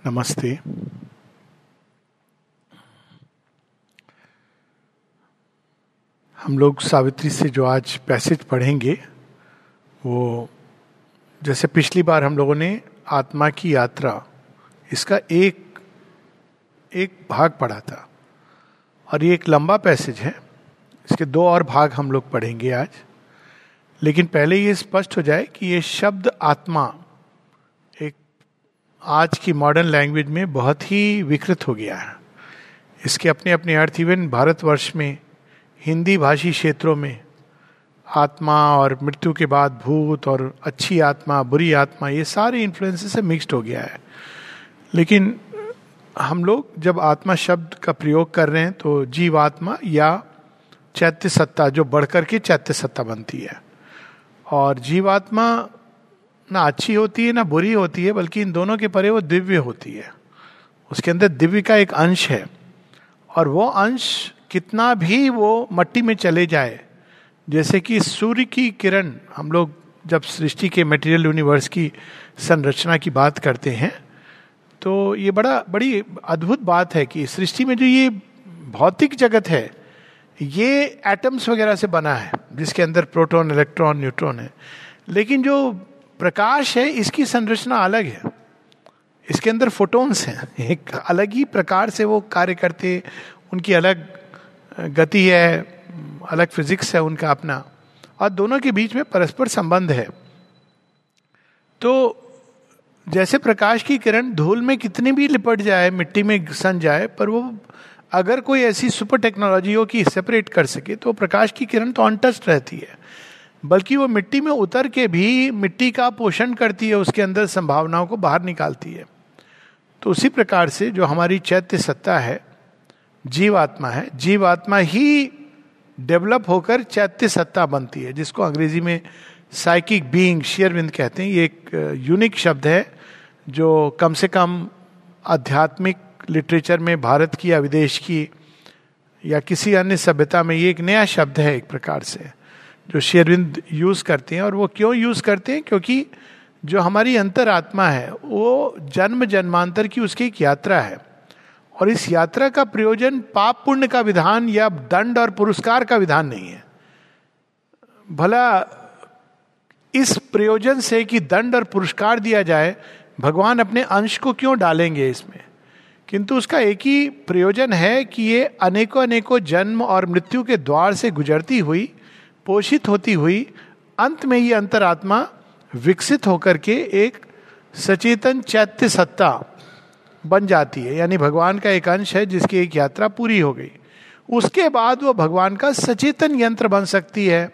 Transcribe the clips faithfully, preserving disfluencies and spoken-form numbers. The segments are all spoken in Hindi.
नमस्ते। हम लोग सावित्री से जो आज पैसेज पढ़ेंगे वो, जैसे पिछली बार हम लोगों ने आत्मा की यात्रा इसका एक एक भाग पढ़ा था और ये एक लंबा पैसेज है। इसके दो और भाग हम लोग पढ़ेंगे आज। लेकिन पहले ये स्पष्ट हो जाए कि ये शब्द आत्मा एक आज की मॉडर्न लैंग्वेज में बहुत ही विकृत हो गया है। इसके अपने अपने अर्थ इवन भारतवर्ष में हिंदी भाषी क्षेत्रों में आत्मा और मृत्यु के बाद भूत और अच्छी आत्मा बुरी आत्मा ये सारे इन्फ्लुएंसेस से मिक्स्ड हो गया है। लेकिन हम लोग जब आत्मा शब्द का प्रयोग कर रहे हैं तो जीवात्मा या चैत्य सत्ता जो बढ़कर के चैत्य सत्ता बनती है, और जीवात्मा ना अच्छी होती है ना बुरी होती है, बल्कि इन दोनों के परे वो दिव्य होती है। उसके अंदर दिव्य का एक अंश है, और वो अंश कितना भी वो मट्टी में चले जाए, जैसे कि सूर्य की किरण, हम लोग जब सृष्टि के मटेरियल यूनिवर्स की संरचना की बात करते हैं तो ये बड़ा बड़ी अद्भुत बात है कि सृष्टि में जो ये भौतिक जगत है ये एटम्स वगैरह से बना है, जिसके अंदर प्रोटॉन इलेक्ट्रॉन न्यूट्रॉन है। लेकिन जो प्रकाश है इसकी संरचना अलग है, इसके अंदर फोटोन्स हैं, एक अलग ही प्रकार से वो कार्य करते, उनकी अलग गति है, अलग फिजिक्स है उनका अपना, और दोनों के बीच में परस्पर संबंध है। तो जैसे प्रकाश की किरण धूल में कितनी भी लिपट जाए, मिट्टी में सन जाए, पर वो अगर कोई ऐसी सुपर टेक्नोलॉजी हो कि सेपरेट कर सके तो प्रकाश की किरण तो अनटच्ड रहती है, बल्कि वो मिट्टी में उतर के भी मिट्टी का पोषण करती है, उसके अंदर संभावनाओं को बाहर निकालती है। तो उसी प्रकार से जो हमारी चैत्य सत्ता है, जीवात्मा है, जीवात्मा ही डेवलप होकर चैत्य सत्ता बनती है, जिसको अंग्रेजी में साइकिक बीइंग शेरविंद कहते हैं। ये एक यूनिक शब्द है जो कम से कम आध्यात्मिक लिटरेचर में भारत की या विदेश की या किसी अन्य सभ्यता में ये एक नया शब्द है एक प्रकार से, जो शेरविंद यूज करते हैं। और वो क्यों यूज करते हैं? क्योंकि जो हमारी अंतरात्मा है वो जन्म जन्मांतर की उसकी एक यात्रा है, और इस यात्रा का प्रयोजन पाप पुण्य का विधान या दंड और पुरस्कार का विधान नहीं है। भला इस प्रयोजन से कि दंड और पुरस्कार दिया जाए, भगवान अपने अंश को क्यों डालेंगे इसमें? किंतु उसका एक ही प्रयोजन है कि ये अनेकों अनेकों जन्म और मृत्यु के द्वार से गुजरती हुई, पोषित होती हुई, अंत में ये अंतरात्मा विकसित होकर के एक सचेतन चैत्य सत्ता बन जाती है। यानी भगवान का एक अंश है जिसकी एक यात्रा पूरी हो गई, उसके बाद वो भगवान का सचेतन यंत्र बन सकती है,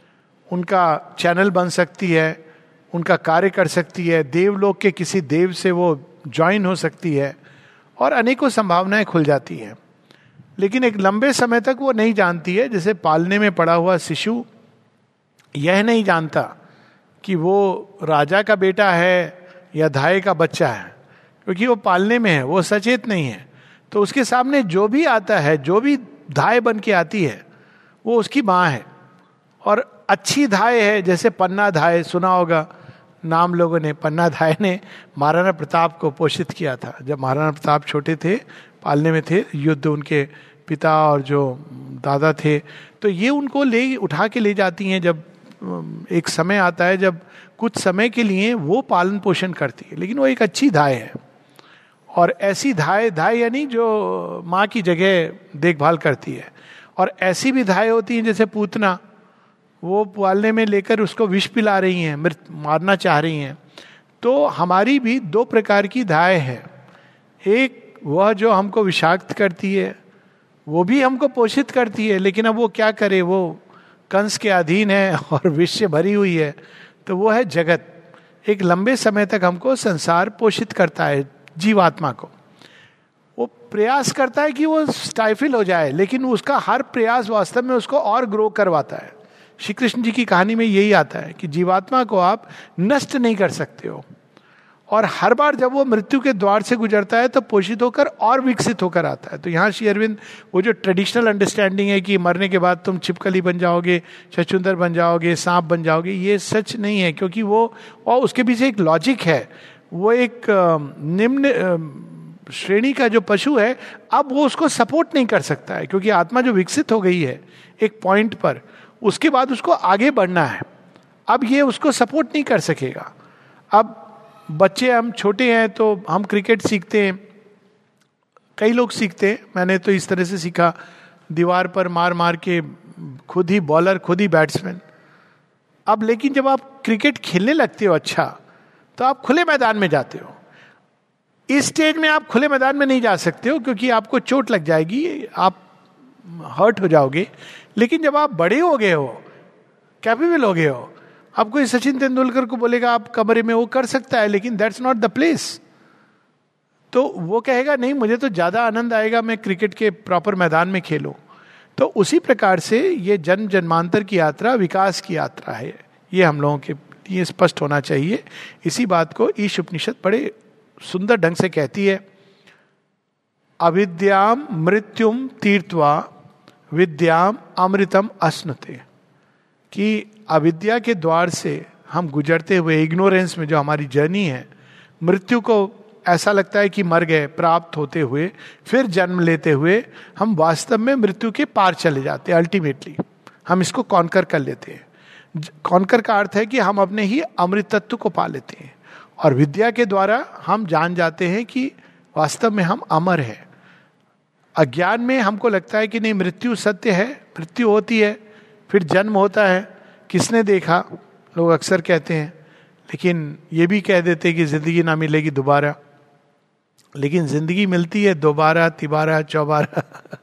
उनका चैनल बन सकती है, उनका कार्य कर सकती है, देवलोक के किसी देव से वो ज्वाइन हो सकती है, और अनेकों संभावनाएं खुल जाती हैं। लेकिन एक लंबे समय तक वो नहीं जानती है। जैसे पालने में पड़ा हुआ शिशु यह नहीं जानता कि वो राजा का बेटा है या धाय का बच्चा है, क्योंकि वो पालने में है, वो सचेत नहीं है। तो उसके सामने जो भी आता है, जो भी धाय बन के आती है, वो उसकी माँ है। और अच्छी धाय है, जैसे पन्ना धाय सुना होगा नाम लोगों ने, पन्ना धाय ने महाराणा प्रताप को पोषित किया था। जब महाराणा प्रताप छोटे थे, पालने में थे, युद्ध उनके पिता और जो दादा थे, तो ये उनको ले उठा के ले जाती हैं। जब एक समय आता है जब कुछ समय के लिए वो पालन पोषण करती है, लेकिन वो एक अच्छी धाय है। और ऐसी धाय, धाय यानी जो माँ की जगह देखभाल करती है। और ऐसी भी धाय होती हैं जैसे पूतना, वो पालने में लेकर उसको विष पिला रही हैं, मृत मारना चाह रही हैं। तो हमारी भी दो प्रकार की धाय है। एक वह जो हमको विषाक्त करती है, वो भी हमको पोषित करती है, लेकिन अब वो क्या करे, वो कंस के अधीन है और विष से भरी हुई है। तो वो है जगत। एक लंबे समय तक हमको संसार पोषित करता है जीवात्मा को। वो प्रयास करता है कि वो स्टाइफिल हो जाए, लेकिन उसका हर प्रयास वास्तव में उसको और ग्रो करवाता है। श्री कृष्ण जी की कहानी में यही आता है कि जीवात्मा को आप नष्ट नहीं कर सकते हो, और हर बार जब वो मृत्यु के द्वार से गुजरता है तो पोषित होकर और विकसित होकर आता है। तो यहाँ श्री अरविंद वो जो ट्रेडिशनल अंडरस्टैंडिंग है कि मरने के बाद तुम छिपकली बन जाओगे, छछूंदर बन जाओगे, सांप बन जाओगे, ये सच नहीं है। क्योंकि वो, और उसके पीछे एक लॉजिक है, वो एक निम्न श्रेणी का जो पशु है, अब वो उसको सपोर्ट नहीं कर सकता है, क्योंकि आत्मा जो विकसित हो गई है एक पॉइंट पर, उसके बाद उसको आगे बढ़ना है, अब ये उसको सपोर्ट नहीं कर सकेगा। अब बच्चे, हम छोटे हैं तो हम क्रिकेट सीखते हैं, कई लोग सीखते हैं, मैंने तो इस तरह से सीखा, दीवार पर मार मार के, खुद ही बॉलर खुद ही बैट्समैन। अब लेकिन जब आप क्रिकेट खेलने लगते हो अच्छा, तो आप खुले मैदान में जाते हो। इस स्टेज में आप खुले मैदान में नहीं जा सकते हो, क्योंकि आपको चोट लग जाएगी, आप हर्ट हो जाओगे। लेकिन जब आप बड़े हो गए हो, कैपेबल हो गए हो, अब कोई सचिन तेंदुलकर को बोलेगा आप कमरे में, वो कर सकता है, लेकिन दैट्स नॉट द प्लेस। तो वो कहेगा नहीं, मुझे तो ज्यादा आनंद आएगा मैं क्रिकेट के प्रॉपर मैदान में खेलूं। तो उसी प्रकार से ये जन्म जन्मांतर की यात्रा विकास की यात्रा है, ये हम लोगों के लिए स्पष्ट होना चाहिए। इसी बात को ईश उपनिषद बड़े सुंदर ढंग से कहती है, अविद्याम मृत्युम तीर्थवा विद्याम अमृतम अस्नुते, कि अविद्या के द्वार से हम गुजरते हुए, इग्नोरेंस में जो हमारी जर्नी है, मृत्यु को ऐसा लगता है कि मर गए, प्राप्त होते हुए फिर जन्म लेते हुए हम वास्तव में मृत्यु के पार चले जाते हैं। अल्टीमेटली हम इसको कॉन्कर कर लेते हैं। कॉन्कर का अर्थ है कि हम अपने ही अमृत तत्व को पा लेते हैं, और विद्या के द्वारा हम जान जाते हैं कि वास्तव में हम अमर हैं। अज्ञान में हमको लगता है कि नहीं, मृत्यु सत्य है, मृत्यु होती है, फिर जन्म होता है, किसने देखा, लोग अक्सर कहते हैं। लेकिन ये भी कह देते हैं कि जिंदगी ना मिलेगी दोबारा, लेकिन जिंदगी मिलती है दोबारा, तिबारा, चौबारा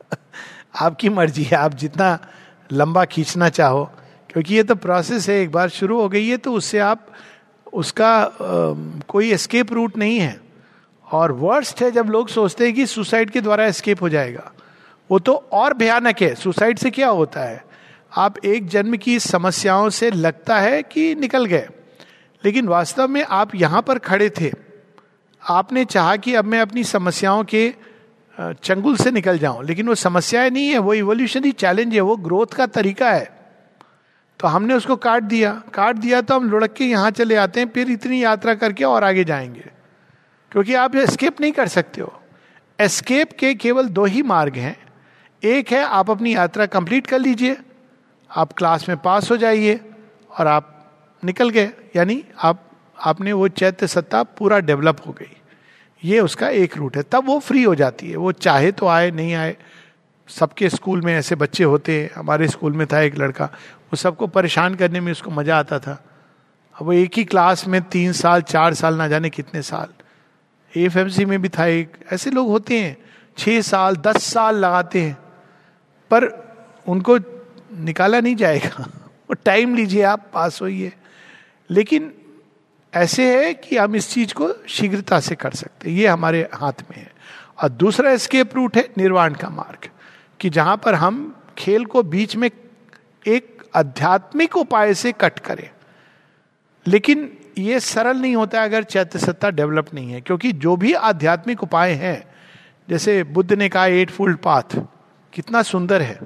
आपकी मर्जी है, आप जितना लंबा खींचना चाहो, क्योंकि ये तो प्रोसेस है, एक बार शुरू हो गई है तो उससे आप, उसका आ, कोई एस्केप रूट नहीं है। और वर्स्ट है जब लोग सोचते हैं कि सुसाइड के द्वारा एस्केप हो जाएगा, वो तो और भयानक है। सुसाइड से क्या होता है, आप एक जन्म की समस्याओं से लगता है कि निकल गए, लेकिन वास्तव में आप यहां पर खड़े थे, आपने चाहा कि अब मैं अपनी समस्याओं के चंगुल से निकल जाऊं, लेकिन वो समस्याएं नहीं है, वो इवोल्यूशनरी चैलेंज है, वो ग्रोथ का तरीका है। तो हमने उसको काट दिया, काट दिया तो हम लुढ़क के यहां चले आते हैं, फिर इतनी यात्रा करके और आगे जाएंगे, क्योंकि आप एस्केप नहीं कर सकते हो। एस्केप के केवल दो ही मार्ग हैं, एक है आप अपनी यात्रा कंप्लीट कर लीजिए, आप क्लास में पास हो जाइए और आप निकल गए, यानी आप आपने वो चैत्य सत्ता पूरा डेवलप हो गई, ये उसका एक रूट है, तब वो फ्री हो जाती है। वो चाहे तो आए, नहीं आए। सबके स्कूल में ऐसे बच्चे होते हैं, हमारे स्कूल में था एक लड़का, वो सबको परेशान करने में उसको मजा आता था। अब वो एक ही क्लास में तीन साल चार साल ना जाने कितने साल, एफ एम सी में भी था एक, ऐसे लोग होते हैं छः साल दस साल लगाते हैं, पर उनको निकाला नहीं जाएगा। वो टाइम लीजिए, आप पास होइए। लेकिन ऐसे है कि हम इस चीज को शीघ्रता से कर सकते हैं, ये हमारे हाथ में है। और दूसरा एस्केप रूट है निर्वाण का मार्ग, कि जहां पर हम खेल को बीच में एक आध्यात्मिक उपाय से कट करें। लेकिन ये सरल नहीं होता अगर चैत्य सत्ता डेवलप नहीं है, क्योंकि जो भी आध्यात्मिक उपाय हैं, जैसे बुद्ध ने कहा एट फोल्ड पाथ, कितना सुंदर है,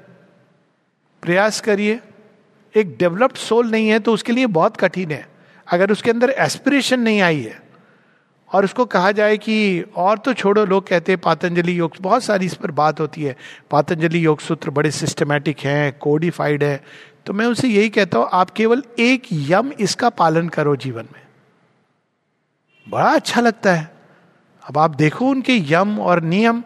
प्रयास करिए। एक डेवलप्ड सोल नहीं है तो उसके लिए बहुत कठिन है। अगर उसके अंदर एस्पिरेशन नहीं आई है, और उसको कहा जाए कि और तो छोड़ो, लोग कहते हैं पातंजलि योग, बहुत सारी इस पर बात होती है, पातंजलि योग सूत्र बड़े सिस्टमैटिक हैं, कोडिफाइड है, तो मैं उसे यही कहता हूं, आप केवल एक यम इसका पालन करो जीवन में, बड़ा अच्छा लगता है। अब आप देखो उनके यम और नियम,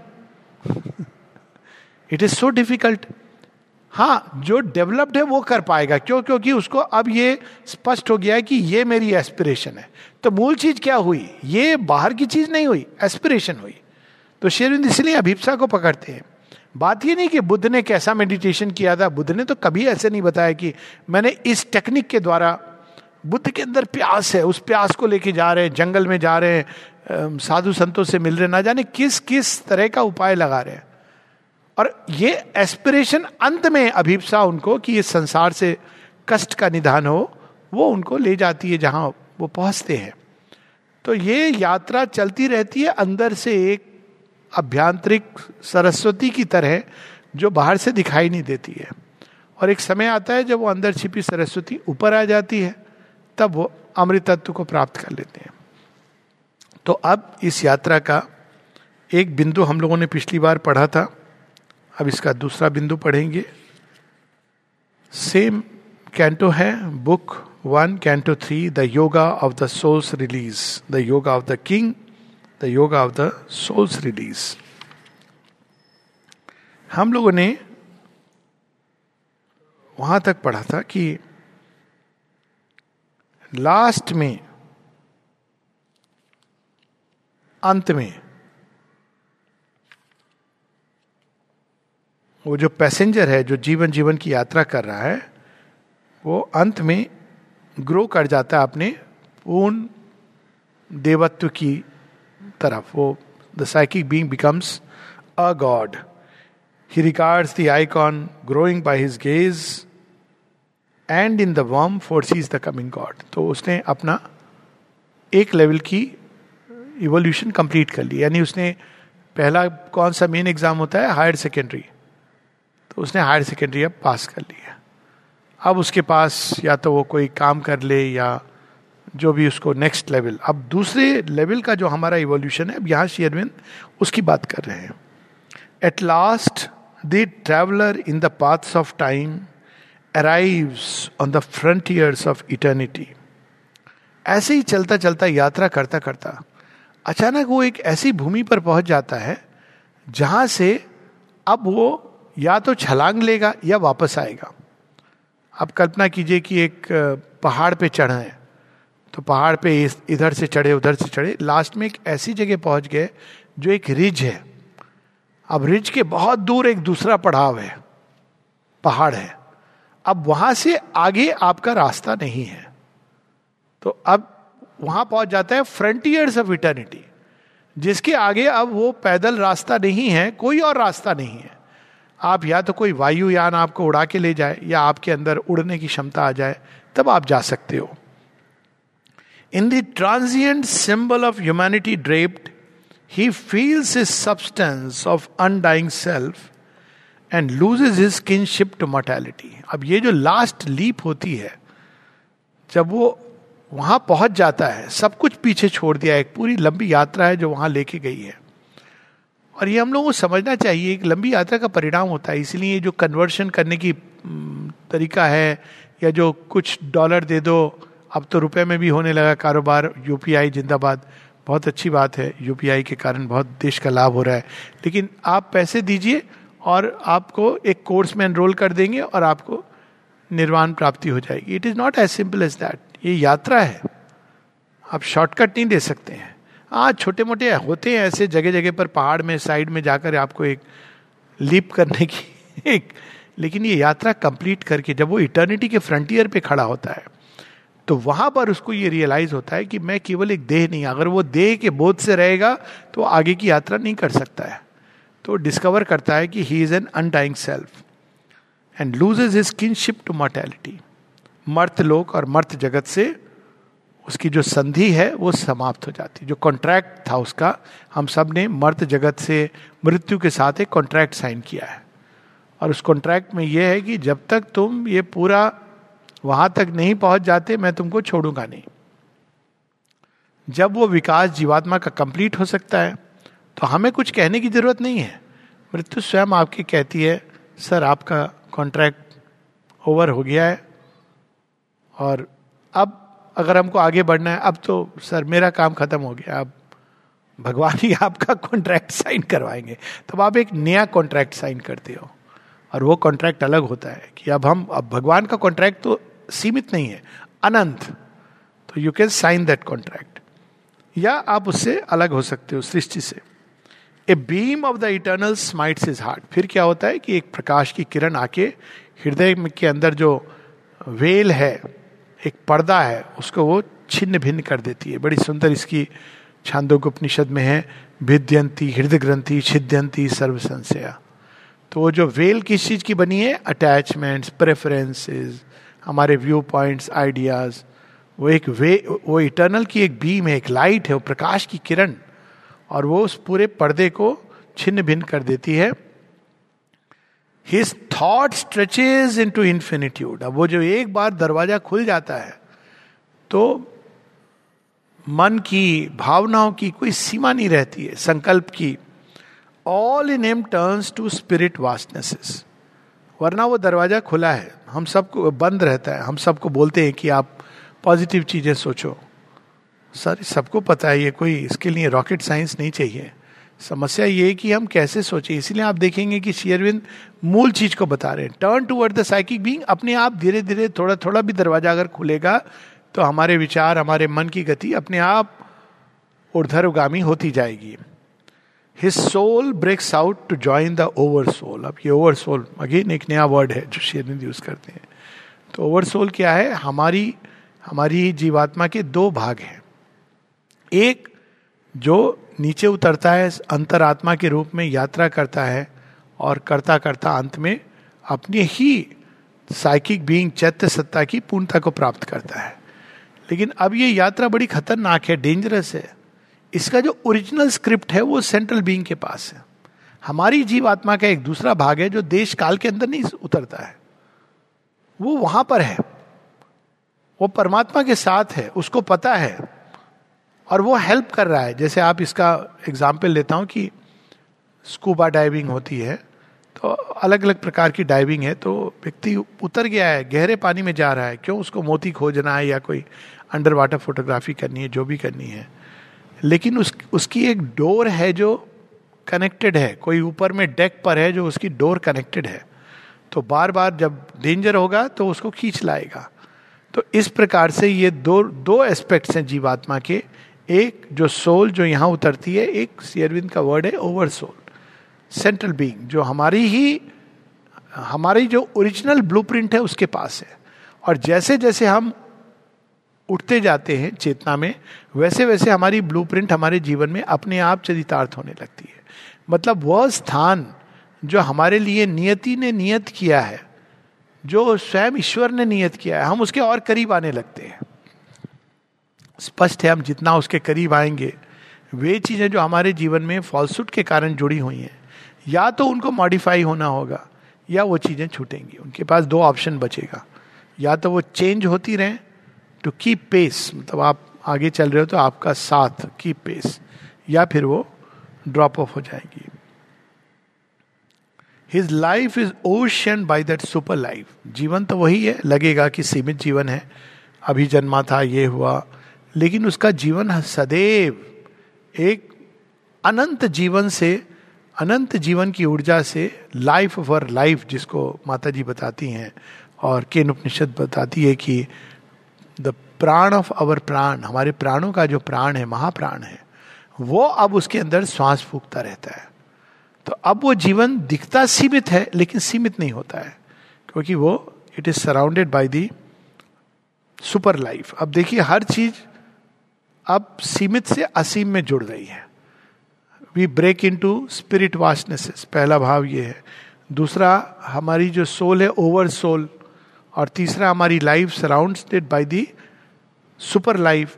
इट इज सो डिफिकल्ट। हाँ, जो डेवलप्ड है वो कर पाएगा, क्यों? क्योंकि उसको अब ये स्पष्ट हो गया है कि ये मेरी एस्पिरेशन है। तो मूल चीज क्या हुई, ये बाहर की चीज नहीं हुई, एस्पिरेशन हुई। तो श्री अरविंद इसलिए अभिप्सा को पकड़ते हैं। बात ये नहीं कि बुद्ध ने कैसा मेडिटेशन किया था, बुद्ध ने तो कभी ऐसे नहीं बताया कि मैंने इस टेक्निक के द्वारा, बुद्ध के अंदर प्यास है, उस प्यास को लेके जा रहे हैं, जंगल में जा रहे हैं, साधु संतों से मिल रहे, ना जाने किस किस तरह का उपाय लगा रहे हैं। और ये एस्पिरेशन अंत में अभिप्सा उनको कि इस संसार से कष्ट का निदान हो, वो उनको ले जाती है जहां वो पहुंचते हैं। तो ये यात्रा चलती रहती है अंदर से, एक अभ्यांतरिक सरस्वती की तरह जो बाहर से दिखाई नहीं देती है। और एक समय आता है जब वो अंदर छिपी सरस्वती ऊपर आ जाती है, तब वो अमृत तत्व को प्राप्त कर लेते हैं। तो अब इस यात्रा का एक बिंदु हम लोगों ने पिछली बार पढ़ा था, अब इसका दूसरा बिंदु पढ़ेंगे. सेम कैंटो है, book one canto three, the yoga of the soul's release, the yoga of the king, the yoga of the soul's release. हम लोगों ने वहां तक पढ़ा था कि लास्ट में, अंत में, वो जो पैसेंजर है, जो जीवन जीवन की यात्रा कर रहा है, वो अंत में ग्रो कर जाता है अपने पूर्ण देवत्व की तरफ. वो the psychic being becomes a god. He regards the icon growing by his gaze and in the worm foresees the coming god. तो उसने अपना एक लेवल की इवोल्यूशन कंप्लीट कर ली. यानी उसने पहला कौन सा मेन एग्जाम होता है, हायर सेकेंडरी, तो उसने हायर सेकेंडरी अब पास कर लिया. अब उसके पास या तो वो कोई काम कर ले या जो भी उसको नेक्स्ट लेवल. अब दूसरे लेवल का जो हमारा इवोल्यूशन है, अब यहाँ श्री अरविंद उसकी बात कर रहे हैं. At last the traveller in the paths of time arrives on the frontiers of eternity. ऐसे ही चलता चलता, यात्रा करता करता, अचानक वो एक ऐसी भूमि पर पहुंच जाता है जहां से अब वो या तो छलांग लेगा या वापस आएगा. अब कल्पना कीजिए कि एक पहाड़ पे चढ़ा है, तो पहाड़ पे इधर से चढ़े उधर से चढ़े, लास्ट में एक ऐसी जगह पहुंच गए जो एक रिज है. अब रिज के बहुत दूर एक दूसरा पड़ाव है, पहाड़ है. अब वहां से आगे आपका रास्ता नहीं है, तो अब वहां पहुंच जाता है फ्रंटियर्स ऑफ इटर्निटी, जिसके आगे अब वो पैदल रास्ता नहीं है, कोई और रास्ता नहीं है. आप या तो कोई वायुयान आपको उड़ा के ले जाए या आपके अंदर उड़ने की क्षमता आ जाए, तब आप जा सकते हो. In the transient symbol of humanity draped, he feels his substance of undying self and loses his kinship to mortality. अब ये जो लास्ट लीप होती है, जब वो वहां पहुंच जाता है, सब कुछ पीछे छोड़ दिया, एक पूरी लंबी यात्रा है जो वहां लेके गई है. और ये हम लोगों को समझना चाहिए, एक लंबी यात्रा का परिणाम होता है. इसलिए जो कन्वर्शन करने की तरीका है, या जो कुछ डॉलर दे दो, अब तो रुपए में भी होने लगा कारोबार, यूपीआई जिंदाबाद, बहुत अच्छी बात है, यूपीआई के कारण बहुत देश का लाभ हो रहा है. लेकिन आप पैसे दीजिए और आपको एक कोर्स में एनरोल कर देंगे और आपको निर्वाण प्राप्ति हो जाएगी. It is not as simple as that. ये यात्रा है, आप शॉर्टकट नहीं दे सकते हैं. हाँ, छोटे मोटे होते हैं ऐसे जगह जगह पर, पहाड़ में साइड में जाकर आपको एक लीप करने की एक, लेकिन ये यात्रा कंप्लीट करके जब वो इटर्निटी के फ्रंटियर पे खड़ा होता है, तो वहां पर उसको ये रियलाइज होता है कि मैं केवल एक देह नहीं. अगर वो देह के बोध से रहेगा तो आगे की यात्रा नहीं कर सकता है. तो डिस्कवर करता है कि he is an undying self and loses his kinship to mortality. मर्त लोक और मर्त जगत से उसकी जो संधि है वो समाप्त हो जाती. जो कॉन्ट्रैक्ट था उसका, हम सब ने मर्त जगत से, मृत्यु के साथ एक कॉन्ट्रैक्ट साइन किया है. और उस कॉन्ट्रैक्ट में यह है कि जब तक तुम ये पूरा वहां तक नहीं पहुंच जाते, मैं तुमको छोड़ूंगा नहीं. जब वो विकास जीवात्मा का कंप्लीट हो सकता है, तो हमें कुछ कहने की जरूरत नहीं है. मृत्यु स्वयं आपकी कहती है, सर आपका कॉन्ट्रैक्ट ओवर हो गया है और अब अगर हमको आगे बढ़ना है, अब तो सर मेरा काम खत्म हो गया, अब भगवान ही आपका कॉन्ट्रैक्ट साइन करवाएंगे. तब आप एक नया कॉन्ट्रैक्ट साइन करते हो और वो कॉन्ट्रैक्ट अलग होता है कि अब हम, अब भगवान का कॉन्ट्रैक्ट तो सीमित नहीं है, अनंत. तो you can sign that contract, या आप उससे अलग हो सकते हो सृष्टि से. A beam of the eternal smites his heart. फिर क्या होता है कि एक प्रकाश की किरण आके हृदय के अंदर जो वेल है, एक पर्दा है, उसको वो छिन्न भिन्न कर देती है. बड़ी सुंदर इसकी छांदोग्य उपनिषद में है, भिद्यंती हृदय ग्रंथि छिद्यंती सर्व संशया. तो वो जो वेल किस चीज की बनी है, अटैचमेंट्स, प्रेफरेंसेस, हमारे व्यू पॉइंट्स, आइडियाज. वो एक वे, वो इटर्नल की एक बीम है, एक लाइट है, वो प्रकाश की किरण, और वो उस पूरे पर्दे को छिन्न भिन्न कर देती है. His thought stretches into infinitude. अब वो जो एक बार दरवाजा खुल जाता है, तो मन की, भावनाओं की कोई सीमा नहीं रहती है, संकल्प की. All in him turns to spirit vastnesses. वरना वो दरवाजा खुला है, हम सबको बंद रहता है. हम सबको बोलते हैं कि आप पॉजिटिव चीजें सोचो. सर सबको पता है, ये कोई इसके लिए रॉकेट साइंस नहीं चाहिए. समस्या ये है कि हम कैसे सोचें. इसीलिए आप देखेंगे कि श्री अरविंद मूल चीज को बता रहे हैं, turn toward the psychic being. अपने आप धीरे धीरे थोड़ा थोड़ा भी दरवाजा अगर खुलेगा तो हमारे विचार, हमारे मन की गति अपने आप ऊर्ध्वगामी होती जाएगी. His soul breaks out to join the over soul. अब ये ओवर सोल अगेन एक नया वर्ड है जो श्री अरविंद यूज करते हैं. तो ओवर सोल क्या है? हमारी हमारी जीवात्मा के दो भाग हैं. एक जो नीचे उतरता है, अंतरात्मा के रूप में यात्रा करता है और करता करता अंत में अपने ही साइकिक बीइंग चैत्य सत्ता की पूर्णता को प्राप्त करता है. लेकिन अब ये यात्रा बड़ी खतरनाक है, डेंजरस है. इसका जो ओरिजिनल स्क्रिप्ट है वो सेंट्रल बीइंग के पास है. हमारी जीवात्मा का एक दूसरा भाग है जो देश काल के अंदर नहीं उतरता है, वो वहां पर है, वो परमात्मा के साथ है, उसको पता है और वो हेल्प कर रहा है. जैसे आप इसका एग्जाम्पल लेता हूं कि स्कूबा डाइविंग होती है, तो अलग अलग प्रकार की डाइविंग है. तो व्यक्ति उतर गया है, गहरे पानी में जा रहा है, क्यों? उसको मोती खोजना है या कोई अंडर वाटर फोटोग्राफी करनी है, जो भी करनी है. लेकिन उस उसकी एक डोर है जो कनेक्टेड है, कोई ऊपर में डेक पर है जो उसकी डोर कनेक्टेड है. तो बार बार जब डेंजर होगा तो उसको खींच लाएगा. तो इस प्रकार से ये दो दो एस्पेक्ट्स हैं जीवात्मा के. एक जो सोल जो यहाँ उतरती है, एक श्री अरविंद का वर्ड है ओवर सोल, सेंट्रल बीइंग, जो हमारी ही हमारी जो ओरिजिनल ब्लूप्रिंट है उसके पास है. और जैसे जैसे हम उठते जाते हैं चेतना में, वैसे वैसे हमारी ब्लूप्रिंट हमारे जीवन में अपने आप चरितार्थ होने लगती है. मतलब वह स्थान जो हमारे लिए नियति ने नियत किया है, जो स्वयं ईश्वर ने नियत किया है, हम उसके और करीब आने लगते हैं. स्पष्ट है, हम जितना उसके करीब आएंगे, वे चीजें जो हमारे जीवन में फॉल्सूट के कारण जुड़ी हुई हैं, या तो उनको मॉडिफाई होना होगा या वो चीजें छूटेंगी. उनके पास दो ऑप्शन बचेगा, या तो वो चेंज होती रहें टू कीप पेस, मतलब आप आगे चल रहे हो तो आपका साथ कीप पेस, या फिर वो ड्रॉप ऑफ हो जाएगी. His life is ocean by that super life. जीवन तो वही है, लगेगा कि सीमित जीवन है, अभी जन्मा था, ये हुआ, लेकिन उसका जीवन सदैव एक अनंत जीवन से, अनंत जीवन की ऊर्जा से, लाइफ ऑफ अवर लाइफ जिसको माता जी बताती हैं और केन उपनिषद बताती है कि द प्राण ऑफ अवर प्राण, हमारे प्राणों का जो प्राण है, महाप्राण है, वो अब उसके अंदर श्वास फूकता रहता है. तो अब वो जीवन दिखता सीमित है लेकिन सीमित नहीं होता है, क्योंकि वो it is surrounded by the super life. अब देखिए हर चीज अब सीमित से असीम में जुड़ गई है. We break into spirit vastnesses, पहला भाव ये है. दूसरा हमारी जो सोल है ओवर सोल, और तीसरा हमारी life surrounded by the super life.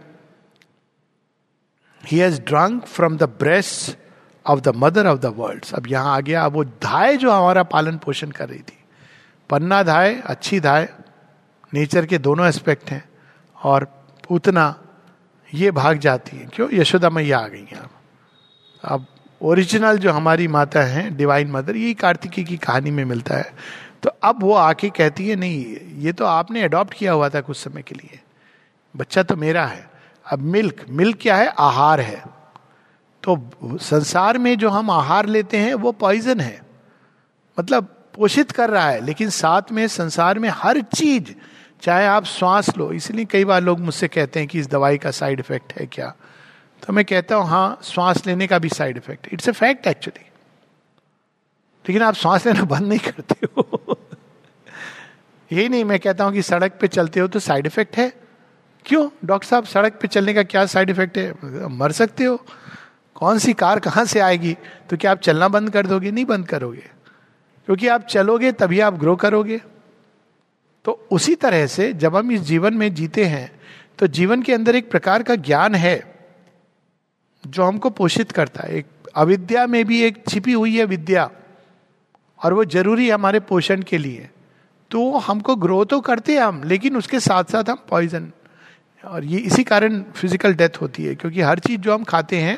He has drunk from the breast of the mother of the world. अब यहां आ गया, अब वो धाय जो हमारा पालन पोषण कर रही थी, पन्ना धाय, अच्छी धाय, नेचर के दोनों एस्पेक्ट हैं, और पूतना ये भाग जाती है. क्यों? यशोदा मैया आ गई हैं. अब अब ओरिजिनल जो हमारी माता हैं, डिवाइन मदर, यही कार्तिकी की कहानी में मिलता है. तो अब वो आके कहती है, नहीं ये तो आपने अडॉप्ट किया हुआ था कुछ समय के लिए, बच्चा तो मेरा है. अब मिल्क, मिल्क क्या है? आहार है. तो संसार में जो हम आहार लेते हैं वो पॉइजन है, मतलब पोषित कर रहा है, लेकिन साथ में संसार में हर चीज, चाहे आप श्वास लो. इसलिए कई बार लोग मुझसे कहते हैं कि इस दवाई का साइड इफेक्ट है क्या, तो मैं कहता हूं हाँ, श्वास लेने का भी side effect, it's a fact actually. लेकिन आप श्वास लेना बंद नहीं करते हो. यही नहीं, मैं कहता हूं कि सड़क पे चलते हो तो साइड इफेक्ट है. क्यों डॉक्टर साहब, सड़क पे चलने का क्या साइड इफेक्ट है? मर सकते हो. कौन सी कार कहां से आएगी? तो क्या आप चलना बंद कर दोगे? नहीं बंद करोगे, क्योंकि आप चलोगे तभी आप ग्रो करोगे. तो उसी तरह से जब हम इस जीवन में जीते हैं तो जीवन के अंदर एक प्रकार का ज्ञान है जो हमको पोषित करता है. एक अविद्या में भी एक छिपी हुई है विद्या, और वो जरूरी है हमारे पोषण के लिए. तो हमको ग्रो तो करते हैं हम, लेकिन उसके साथ साथ हम पॉइजन, और ये इसी कारण फिजिकल डेथ होती है, क्योंकि हर चीज जो हम खाते हैं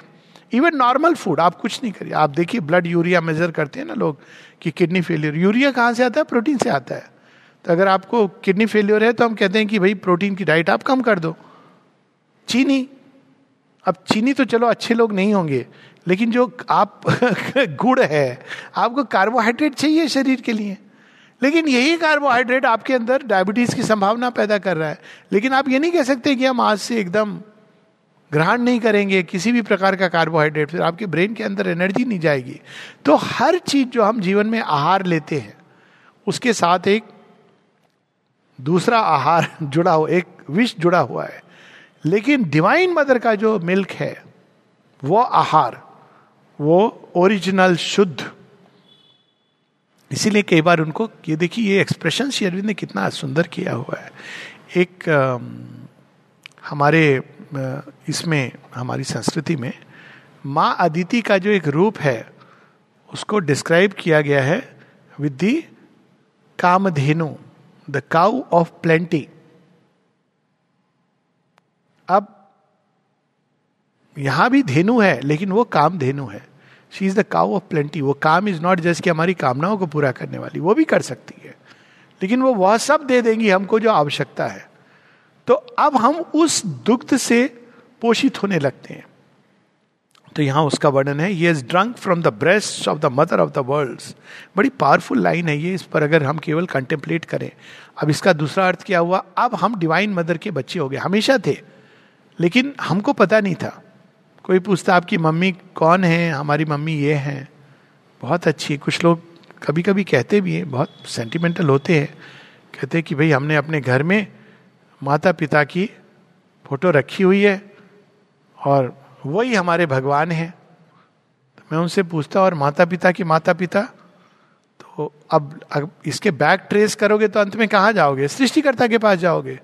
इवन नॉर्मल फूड आप कुछ नहीं करिए, आप देखिए ब्लड यूरिया मेजर करते हैं ना लोग कि किडनी फेलियर, यूरिया कहाँ से आता है? प्रोटीन से आता है। तो अगर आपको किडनी फेलियर है तो हम कहते हैं कि भाई प्रोटीन की डाइट आप कम कर दो। चीनी, अब चीनी तो चलो अच्छे लोग नहीं होंगे, लेकिन जो आप गुड़ है, आपको कार्बोहाइड्रेट चाहिए शरीर के लिए, लेकिन यही कार्बोहाइड्रेट आपके अंदर डायबिटीज की संभावना पैदा कर रहा है। लेकिन आप ये नहीं कह सकते कि हम आज से एकदम ग्रहण नहीं करेंगे किसी भी प्रकार का कार्बोहाइड्रेट, फिर आपके ब्रेन के अंदर एनर्जी नहीं जाएगी। तो हर चीज जो हम जीवन में आहार लेते हैं उसके साथ एक दूसरा आहार जुड़ा हो, एक विष जुड़ा हुआ है। लेकिन डिवाइन मदर का जो मिल्क है वो आहार, वो ओरिजिनल शुद्ध, इसीलिए कई बार उनको ये देखिए ये एक्सप्रेशन श्री अरविंद ने कितना सुंदर किया हुआ है। एक आ, हमारे आ, इसमें हमारी संस्कृति में माँ अदिति का जो एक रूप है उसको डिस्क्राइब किया गया है with the Kamadhenu, the cow of plenty. अब यहां भी धेनु है लेकिन वो काम धेनु है। She is the cow of plenty. वो काम इज नॉट जस्ट कि हमारी कामनाओं को पूरा करने वाली, वो भी कर सकती है, लेकिन वो वह सब दे देंगी हमको जो आवश्यकता है। तो अब हम उस दुग्ध से पोषित होने लगते हैं। तो यहां उसका वर्णन है, ये is drunk from the breast of the mother of the worlds. बड़ी पावरफुल लाइन है ये, इस पर अगर हम केवल कंटेम्पलेट करें। अब इसका दूसरा अर्थ क्या हुआ? अब हम डिवाइन मदर के बच्चे हो गए, हमेशा थे लेकिन हमको पता नहीं था। कोई पूछता आपकी मम्मी कौन है? हमारी मम्मी ये हैं, बहुत अच्छी। कुछ लोग कभी कभी कहते भी हैं, बहुत सेंटिमेंटल होते हैं, कहते हैं कि भाई हमने अपने घर में माता पिता की फोटो रखी हुई है और वही हमारे भगवान हैं। तो मैं उनसे पूछता, और माता पिता की माता पिता? तो अब, अब इसके बैक ट्रेस करोगे तो अंत में कहाँ जाओगे? सृष्टिकर्ता के पास जाओगे।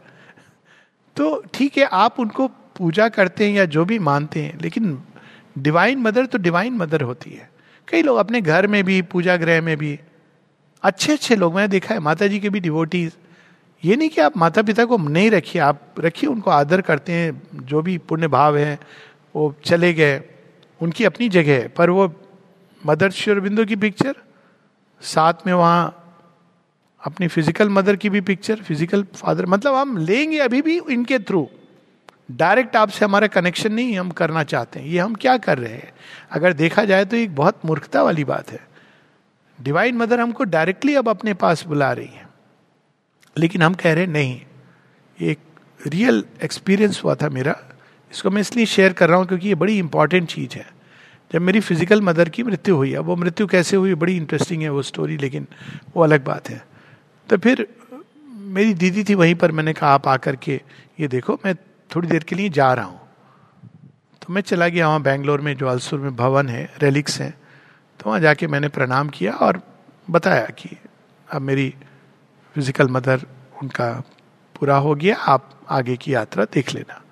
तो ठीक है, आप उनको पूजा करते हैं या जो भी मानते हैं, लेकिन डिवाइन मदर तो डिवाइन मदर होती है। कई लोग अपने घर में भी, पूजा गृह में भी, अच्छे अच्छे लोग मैंने देखा है, माता जी के भी डिवोटीज। ये नहीं कि आप माता पिता को नहीं रखिए, आप रखिए, उनको आदर करते हैं, जो भी पुण्य भाव है वो चले गए, उनकी अपनी जगह है। पर वो मदर श्री अरविंदो की पिक्चर, साथ में वहाँ अपनी फिजिकल मदर की भी पिक्चर, फिजिकल फादर, मतलब हम लेंगे अभी भी इनके थ्रू। डायरेक्ट आपसे हमारा कनेक्शन नहीं हम करना चाहते हैं। ये हम क्या कर रहे हैं? अगर देखा जाए तो एक बहुत मूर्खता वाली बात है। डिवाइन मदर हमको डायरेक्टली अब अपने पास बुला रही है, लेकिन हम कह रहे हैं नहीं। ये एक रियल एक्सपीरियंस हुआ था मेरा, इसको मैं इसलिए शेयर कर रहा हूँ क्योंकि ये बड़ी इंपॉर्टेंट चीज़ है। जब मेरी फिजिकल मदर की मृत्यु हुई, अब वो मृत्यु कैसे हुई बड़ी इंटरेस्टिंग है वो स्टोरी, लेकिन वो अलग बात है। तो फिर मेरी दीदी थी वहीं पर, मैंने कहा आप आकर के ये देखो, मैं थोड़ी देर के लिए जा रहा हूँ। तो मैं चला गया वहाँ बेंगलोर में जो अलसुर में भवन है, रेलिक्स हैं, तो वहाँ जाके मैंने प्रणाम किया और बताया कि अब मेरी फिजिकल मदर उनका पूरा हो गया, आप आगे की यात्रा देख लेना।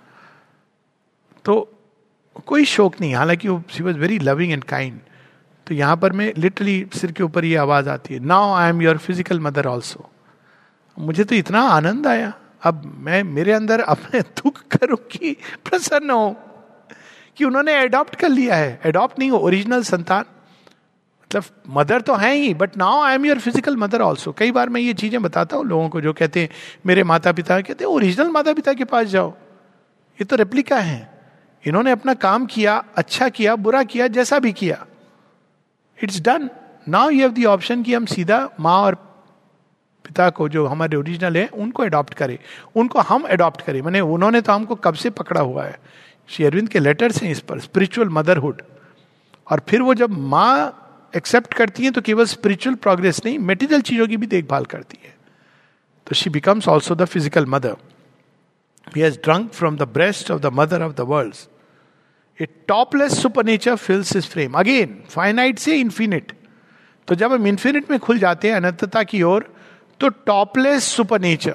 तो कोई शोक नहीं, हालांकि वो she was very loving and kind. तो यहाँ पर मैं लिटरली सिर के ऊपर ये आवाज़ आती है, now I am your physical mother also. मुझे तो इतना आनंद आया, अब मैं मेरे अंदर अपने दुख करूं कि प्रसन्न हो कि उन्होंने एडॉप्ट कर लिया है। एडॉप्ट नहीं हो, ओरिजिनल संतान, मतलब मदर तो है ही, but now I am your physical mother also. कई बार मैं ये चीजें बताता हूँ लोगों को जो कहते हैं मेरे माता पिता, कहते हैं ओरिजिनल माता पिता के पास जाओ, ये तो रेप्लिका है। इन्होंने अपना काम किया, अच्छा किया, बुरा किया, जैसा भी किया, it's done. Now you have the option कि हम सीधा माँ और पिता को जो हमारे ओरिजिनल है उनको अडॉप्ट करें, उनको हम अडॉप्ट करें। मैंने उन्होंने तो हमको कब से पकड़ा हुआ है। श्री अरविंद के लेटर्स हैं इस पर, स्पिरिचुअल मदरहुड। और फिर वो जब माँ एक्सेप्ट करती है तो केवल स्पिरिचुअल प्रोग्रेस नहीं, मेटीरियल चीजों की भी देखभाल करती है। तो she becomes also the physical mother. He has drunk from the breast of the mother of the worlds. A topless supernature fills his frame. Again, finite से infinite. तो जब हम infinite में खुल जाते हैं अनंतता की ओर, तो टॉपलेस सुपरनेचर,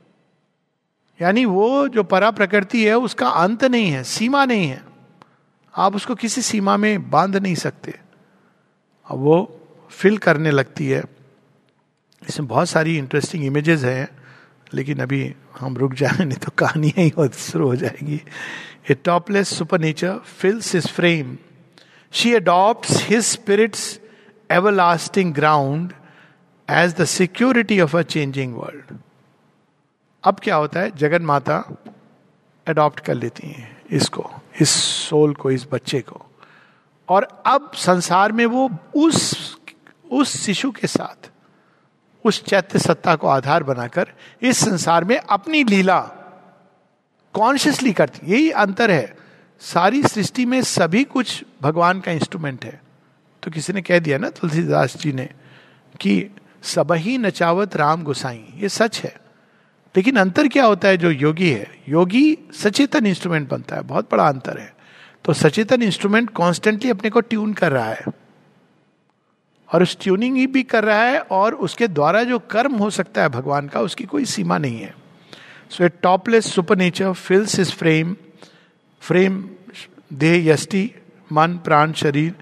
यानी वो जो परा प्रकृति है उसका अंत नहीं है, सीमा नहीं है, आप उसको किसी सीमा में बांध नहीं सकते। अब वो फिल करने लगती है। इसमें बहुत सारी इंटरेस्टिंग इमेजेस हैं, लेकिन अभी हम रुक जाए, नहीं तो कहानी ही शुरू हो जाएगी। A topless super nature fills his frame she adopts his spirit's everlasting ground as the security of a changing world. अब क्या होता है, जगन माता अडॉप्ट कर लेती हैं इसको, इस सोल को, इस बच्चे को, और अब संसार में वो उस उस शिशु के साथ उस चैत्य सत्ता को आधार बनाकर इस संसार में अपनी लीला कॉन्शियसली करती. यही अंतर है. सारी सृष्टि में सभी कुछ भगवान का इंस्ट्रूमेंट है. तो किसी ने कह दिया ना, तुलसीदास जी ने, कि सबही नचावत राम गोसाई. ये सच है. लेकिन अंतर क्या होता है, जो योगी है, योगी सचेतन इंस्ट्रूमेंट बनता है. बहुत बड़ा अंतर है. तो सचेतन इंस्ट्रूमेंट कॉन्स्टेंटली अपने को ट्यून कर रहा है, और उस ट्यूनिंग ही भी कर रहा है, और उसके द्वारा जो कर्म हो सकता है भगवान का, उसकी कोई सीमा नहीं है. So a topless super nature fills his frame frame देह यष्टि मन प्राण शरीर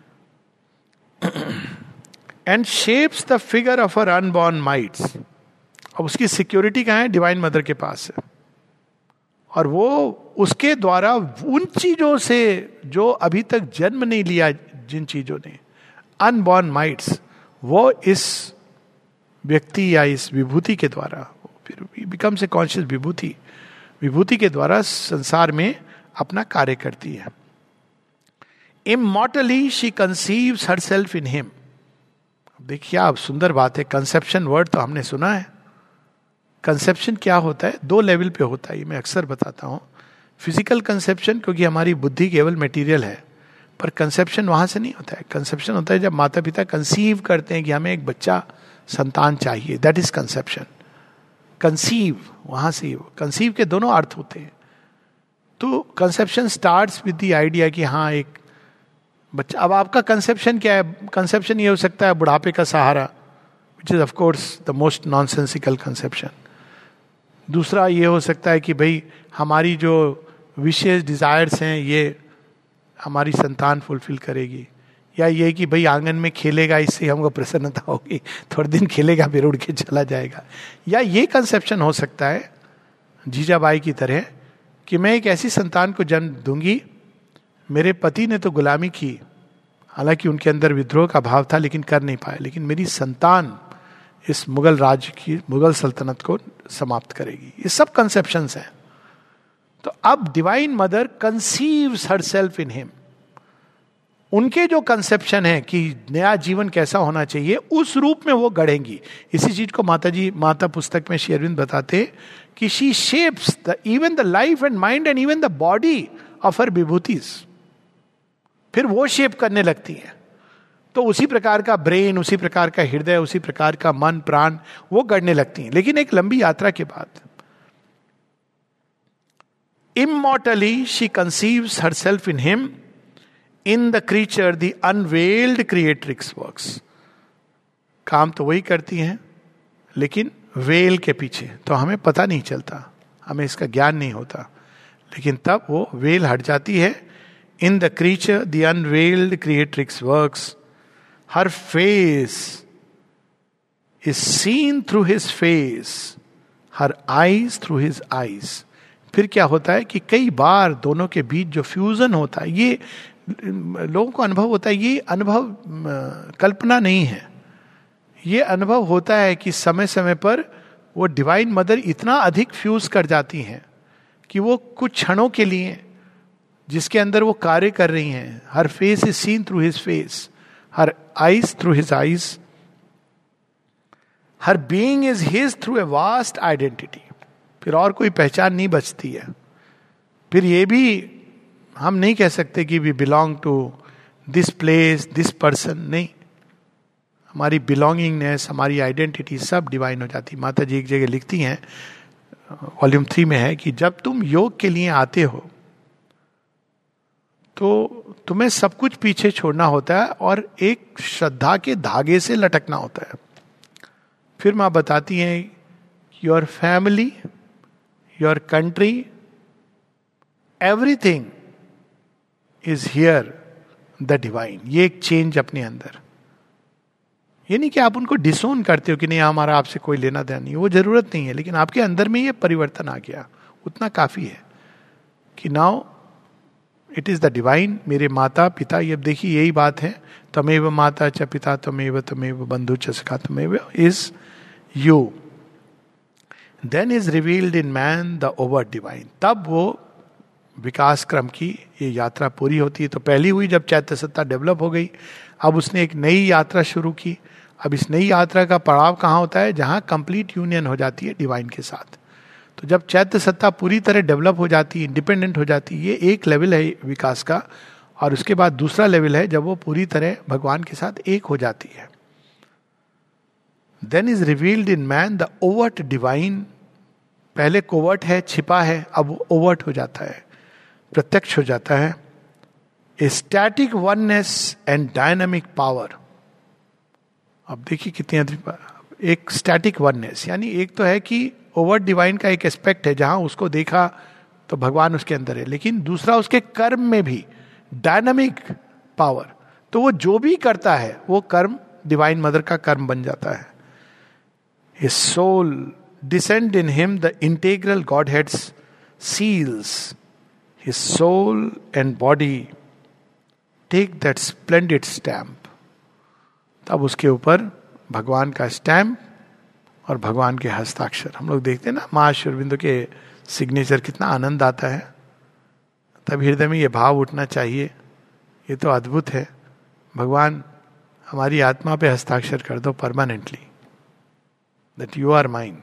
and shapes the figure of our unborn mights. अब उसकी सिक्योरिटी कहाँ है, डिवाइन मदर के पास है. और वो उसके द्वारा उन चीजों से जो अभी तक जन्म नहीं लिया, जिन चीजों ने, अनबॉर्न माइट्स, वो इस व्यक्ति या इस विभूति के द्वारा, फिर बिकम्स ए कॉन्शियस विभूति, विभूति के द्वारा संसार में अपना कार्य करती है. Immortally she conceives herself in him. देखिए आप, सुंदर बात है. कंसेप्शन वर्ड तो हमने सुना है. कंसेप्शन क्या होता है, दो लेवल पे होता है. ये मैं अक्सर बताता हूँ. फिजिकल कंसेप्शन, क्योंकि हमारी बुद्धि केवल मटेरियल है, पर कंसेप्शन वहां से नहीं होता है. कंसेप्शन होता है जब माता पिता कंसीव करते हैं कि हमें एक बच्चा संतान चाहिए. That is conception. कंसीव, वहां से कंसीव के दोनों अर्थ होते हैं. तो conception starts with the idea कि हाँ एक बच्चा. अब आपका कंसेप्शन क्या है? कंसेप्शन ये हो सकता है बुढ़ापे का सहारा, which is of course the most nonsensical conception. दूसरा ये हो सकता है कि भाई हमारी जो विशेष डिजायर्स हैं ये हमारी संतान फुलफिल करेगी, या ये कि भाई आंगन में खेलेगा इससे हमको प्रसन्नता होगी, थोड़े दिन खेलेगा फिर उड़ के चला जाएगा. या ये कंसेप्शन हो सकता है जीजाबाई की तरह कि मैं एक ऐसी संतान को जन्म दूंगी, मेरे पति ने तो गुलामी की, हालांकि उनके अंदर विद्रोह का भाव था लेकिन कर नहीं पाए, लेकिन मेरी संतान इस मुगल राज्य की, मुगल सल्तनत को समाप्त करेगी. ये सब कंसेप्शंस हैं. तो अब divine mother conceives herself in him. उनके जो कंसेप्शन है कि नया जीवन कैसा होना चाहिए, उस रूप में वो गढ़ेंगी. इसी चीज को माता जी, माता पुस्तक में श्री अरविंद बताते कि she shapes the even the life and mind and even the body of her विभूतिज. फिर वो शेप करने लगती है. तो उसी प्रकार का ब्रेन, उसी प्रकार का हृदय, उसी प्रकार का मन प्राण वो गढ़ने लगती हैं. लेकिन एक लंबी यात्रा के बाद immortally she conceives herself in him, in the creature the unveiled creatrix works. काम तो वही करती हैं लेकिन वेल के पीछे, तो हमें पता नहीं चलता, हमें इसका ज्ञान नहीं होता. लेकिन तब वो वेल हट जाती है. In the creature the unveiled creatrix works, her face is seen through his face, her eyes through his eyes. फिर क्या होता है कि कई बार दोनों के बीच जो फ्यूजन होता है, ये लोगों को अनुभव होता है. ये अनुभव कल्पना नहीं है, ये अनुभव होता है कि समय समय पर वो डिवाइन मदर इतना अधिक फ्यूज कर जाती हैं कि वो कुछ क्षणों के लिए जिसके अंदर वो कार्य कर रही हैं, her face is seen through his face, her eyes through his eyes, her being is his through a vast identity. फिर और कोई पहचान नहीं बचती है. फिर ये भी हम नहीं कह सकते कि we belong to this place, this person. नहीं, हमारी बिलोंगिंगनेस, हमारी आइडेंटिटी सब डिवाइन हो जाती. माता जी एक जगह लिखती हैं, वॉल्यूम थ्री में है, कि जब तुम योग के लिए आते हो तो तुम्हें सब कुछ पीछे छोड़ना होता है और एक श्रद्धा के धागे से लटकना होता है. फिर माँ बताती हैं, your family, your country, everything is here the divine. ये एक चेंज अपने अंदर. ये नहीं कि आप उनको डिसोन करते हो कि नहीं हमारा आपसे कोई लेना देना नहीं, वो जरूरत नहीं है, लेकिन आपके अंदर में ये परिवर्तन आ गया, उतना काफी है कि now it is the divine. मेरे माता पिता, ये देखिए यही बात है, तमेव माता च पिता तमेव तमेव बंधु च सखा तमेव is you. Then is revealed in man the over divine. तब वो विकास क्रम की ये यात्रा पूरी होती है. तो पहली हुई जब चैत्य सत्ता डेवलप हो गई, अब उसने एक नई यात्रा शुरू की. अब इस नई यात्रा का पड़ाव कहाँ होता है? जहाँ कंप्लीट यूनियन हो जाती है डिवाइन के साथ. तो जब चैत्य सत्ता पूरी तरह डेवलप हो जाती है, इंडिपेंडेंट हो जाती है, ये एक लेवल है विकास का. और उसके बाद दूसरा लेवल है जब वो पूरी तरह भगवान के साथ एक हो जाती है. Then is revealed in man the overt divine. पहले कोवर्ट है, छिपा है, अब वो ओवर्ट हो जाता है, प्रत्यक्ष हो जाता है. A static oneness and dynamic power. अब देखिए कितनी अद्भुत. एक स्टैटिक वननेस यानी एक तो है कि ओवर डिवाइन का एक एस्पेक्ट है जहां उसको देखा तो भगवान उसके अंदर है, लेकिन दूसरा उसके कर्म में भी डायनामिक पावर. तो वो जो भी करता है वो कर्म डिवाइन मदर का कर्म बन जाता है. His soul descend in him the integral godhead's seals. His soul and body take that splendid stamp. तब उसके ऊपर भगवान का स्टैम्प और भगवान के हस्ताक्षर. हम लोग देखते हैं ना मां श्री अरविंदो के सिग्नेचर, कितना आनंद आता है. तब हृदय में ये भाव उठना चाहिए, ये तो अद्भुत है. भगवान हमारी आत्मा पे हस्ताक्षर कर दो permanently, that you are mine.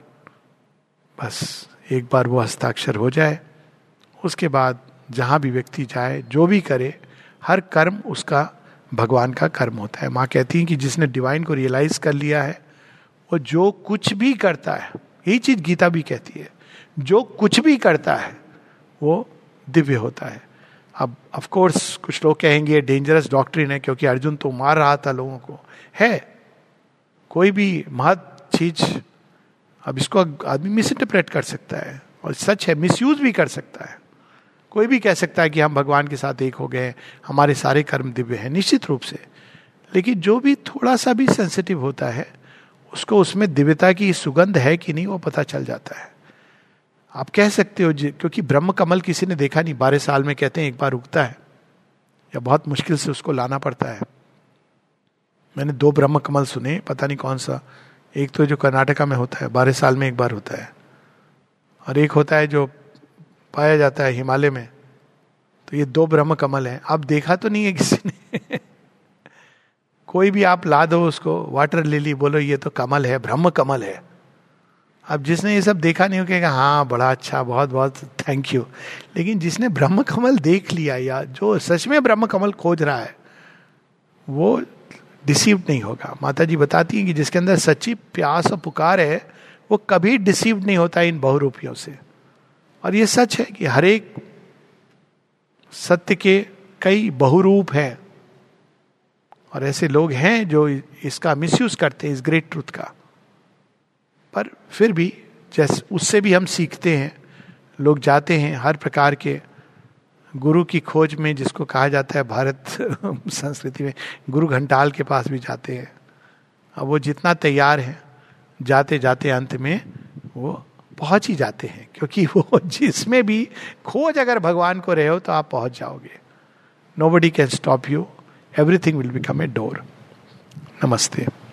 बस एक बार वो हस्ताक्षर हो जाए, उसके बाद जहाँ भी व्यक्ति जाए, जो भी करे, हर कर्म उसका भगवान का कर्म होता है. माँ कहती हैं कि जिसने डिवाइन को रियलाइज कर लिया है वो जो कुछ भी करता है, यही चीज गीता भी कहती है, जो कुछ भी करता है वो दिव्य होता है. अब ऑफ कोर्स कुछ लोग कहेंगे डेंजरस डॉक्ट्रिन है क्योंकि अर्जुन तो मार रहा था लोगों को. है कोई भी महत चीज, अब इसको आदमी मिस इंटरप्रेट कर सकता है और सच है, मिसयूज भी कर सकता है. कोई भी कह सकता है कि हम भगवान के साथ एक हो गए, हमारे सारे कर्म दिव्य हैं, निश्चित रूप से. लेकिन जो भी थोड़ा सा भी सेंसिटिव होता है उसको उसमें दिव्यता की सुगंध है कि नहीं वो पता चल जाता है. आप कह सकते हो क्योंकि ब्रह्म कमल किसी ने देखा नहीं, बारह साल में कहते हैं एक बार उगता है या बहुत मुश्किल से उसको लाना पड़ता है. मैंने दो ब्रह्म कमल सुने, पता नहीं कौन सा. एक तो जो कर्नाटका में होता है, बारह साल में एक बार होता है, और एक होता है जो पाया जाता है हिमालय में. तो ये दो ब्रह्म कमल हैं. अब देखा तो नहीं है किसी ने कोई भी आप ला दो उसको, वाटर लिली बोलो ये तो कमल है, ब्रह्म कमल है. अब जिसने ये सब देखा नहीं हो कहेगा हाँ बड़ा अच्छा, बहुत बहुत थैंक यू. लेकिन जिसने ब्रह्म कमल देख लिया या जो सच में ब्रह्म कमल खोज रहा है वो डिसीव्ड नहीं होगा. माता जी बताती हैं कि जिसके अंदर सच्ची प्यास और पुकार है वो कभी डिसीव्ड नहीं होता इन बहुरूपियों से. और ये सच है कि हर एक सत्य के कई बहुरूप हैं और ऐसे लोग हैं जो इसका मिसयूज करते हैं, इस ग्रेट ट्रूथ का. पर फिर भी जैसे उससे भी हम सीखते हैं. लोग जाते हैं हर प्रकार के गुरु की खोज में, जिसको कहा जाता है भारत संस्कृति में गुरु घंटाल के पास भी जाते हैं. अब वो जितना तैयार है, जाते जाते अंत में वो पहुंच ही जाते हैं, क्योंकि वो जिसमें भी खोज अगर भगवान को रहे हो तो आप पहुंच जाओगे. Nobody can stop you, everything will become a door. नमस्ते.